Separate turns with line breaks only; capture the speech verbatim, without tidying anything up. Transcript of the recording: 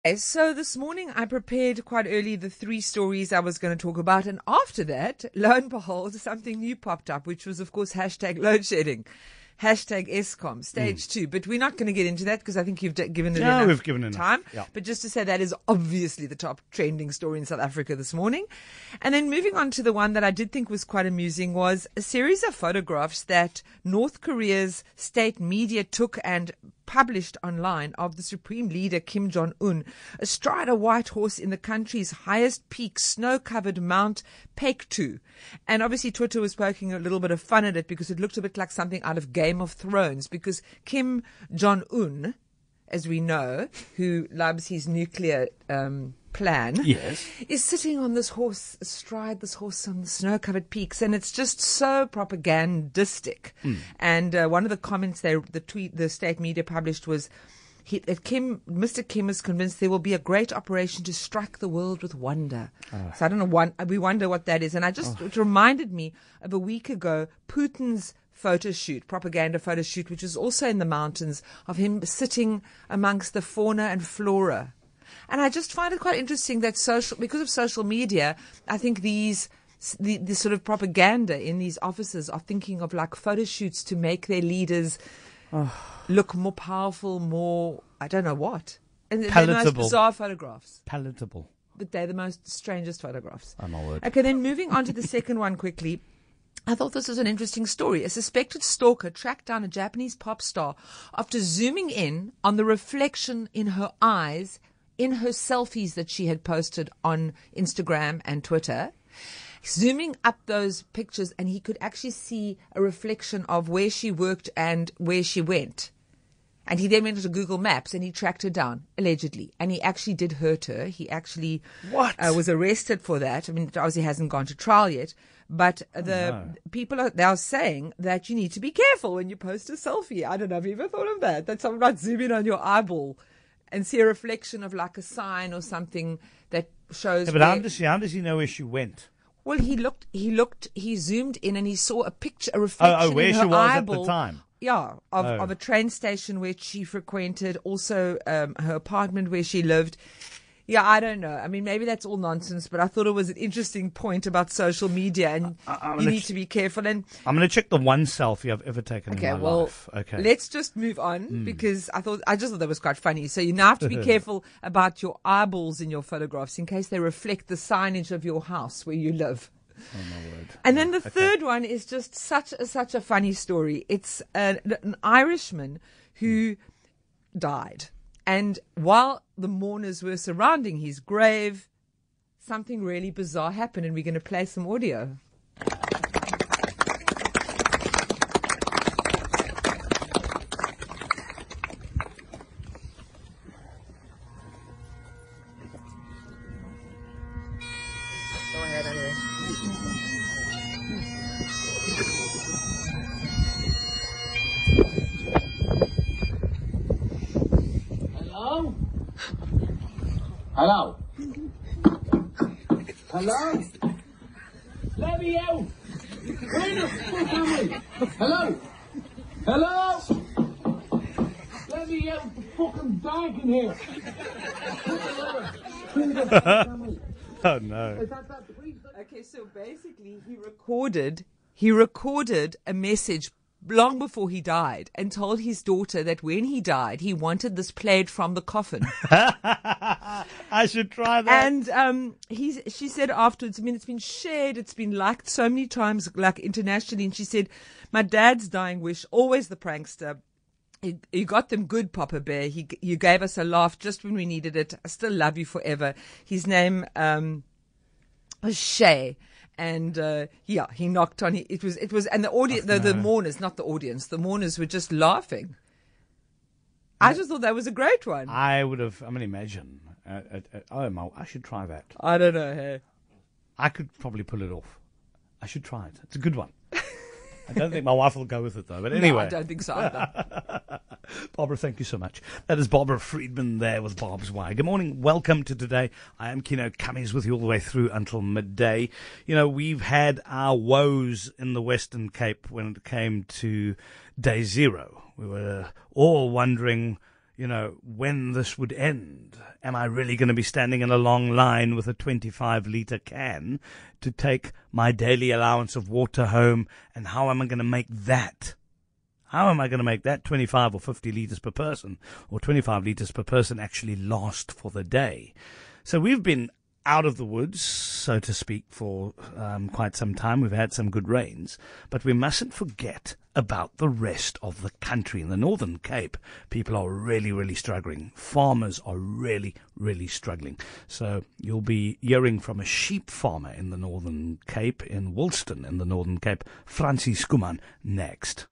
Okay, so this morning I prepared quite early the three stories I was going to talk about, and after that, lo and behold, something new popped up, which was, of course, hashtag load shedding, hashtag ESCOM, stage mm. two. But we're not going to get into that because I think you've d- given it
no,
enough
we've given enough
time.
Yeah.
But just to say that is obviously the top trending story in South Africa this morning. And then moving on to the one that I did think was quite amusing was a series of photographs that North Korea's state media took and published online of the Supreme Leader Kim Jong-un astride a white horse in the country's highest peak, snow-covered Mount Paektu. And obviously Twitter was poking a little bit of fun at it because it looked a bit like something out of Game of Thrones, because Kim Jong-un, as we know, who loves his nuclear um, plan,
yes,
is sitting on this horse, astride this horse on the snow-covered peaks, and it's just so propagandistic. Mm. And uh, one of the comments they, the tweet, the state media published was, he, that Kim, Mister Kim is convinced there will be a great operation to strike the world with wonder. Oh. So I don't know, one, we wonder what that is. And I just, oh. it reminded me of a week ago, Putin's photo shoot, propaganda photo shoot, which was also in the mountains, of him sitting amongst the fauna and flora. And I just find it quite interesting that social, because of social media, I think these, the, the sort of propaganda in these offices are thinking of like photo shoots to make their leaders oh. look more powerful, more, I don't know what. And they're the most bizarre photographs.
Palatable.
But they're the most strangest photographs.
Oh, my word.
Okay, then moving on to the second one quickly. I thought this was an interesting story. A suspected stalker tracked down a Japanese pop star after zooming in on the reflection in her eyes in her selfies that she had posted on Instagram and Twitter. Zooming up those pictures, and he could actually see a reflection of where she worked and where she went. And he then went to Google Maps and he tracked her down, allegedly. And he actually did hurt her. He actually
what?
Uh, was arrested for that. I mean, it obviously hasn't gone to trial yet. But
oh,
the
no.
people are, they are saying that you need to be careful when you post a selfie. I don't know if you ever thought of that. That someone might zoom in on your eyeball and see a reflection of like a sign or something that shows.
Yeah, but how does, he, how does he know where she went?
Well, he looked, he looked, he zoomed in and he saw a picture, a reflection
oh, oh, where
in her
she was
eyeball.
at the time.
Yeah, of,
oh.
of a train station where she frequented, also um, her apartment where she lived. Yeah, I don't know. I mean, maybe that's all nonsense, but I thought it was an interesting point about social media, and
I,
you need
ch-
to be careful. And
I'm going to check the one selfie I've ever taken
okay,
in my
well,
life. Okay,
let's just move on
mm.
because I thought I just thought that was quite funny. So you now have to be careful about your eyeballs in your photographs in case they reflect the signage of your house where you live.
Oh, my word.
And then the
okay.
third one is just such a, such a funny story. It's a, an Irishman who mm. died. And while the mourners were surrounding his grave, something really bizarre happened, and we're going to play some audio. Go ahead, anyway.
Hello? Hello? Hello? Let me out! Where the fuck am I? Hello? Hello? Let me out! It's fucking dark in here! Where the fuck am I?
Oh, no.
Is that that priest?
Okay, so basically he recorded, he recorded a message long before he died and told his daughter that when he died, he wanted this played from the coffin.
I should try that.
And um, he, she said afterwards, I mean, it's been shared, it's been liked so many times, like internationally. And she said, my dad's dying wish, always the prankster. You, you got them good, Papa Bear. He, you gave us a laugh just when we needed it. I still love you forever. His name um, was Shay. And, uh, yeah, he knocked on it. It was, it was, and the audience,
oh,
the, the
no.
mourners, not the audience, the mourners were just laughing. I just thought that was a great one.
I would have, I mean, imagine. Uh, uh, uh, oh, my, I should try that.
I don't know, hey.
I could probably pull it off. I should try it. It's a good one. I don't think my wife will go with it, though. But anyway.
No, I don't think so either.
Barbara, thank you so much. That is Barbara Friedman there with Barb's Way. Good morning. Welcome to today. I am Kino Cummings with you all the way through until midday. You know, we've had our woes in the Western Cape when it came to day zero. We were all wondering, you know, when this would end. Am I really going to be standing in a long line with a twenty-five litre can to take my daily allowance of water home? And how am I going to make that? How am I going to make that twenty-five or fifty litres per person, or twenty-five litres per person actually last for the day? So we've been out of the woods, so to speak, for um, quite some time. We've had some good rains, but we mustn't forget about the rest of the country. In the Northern Cape, people are really, really struggling. Farmers are really, really struggling. So you'll be hearing from a sheep farmer in the Northern Cape, in Woolston in the Northern Cape, Francie Skuman, next.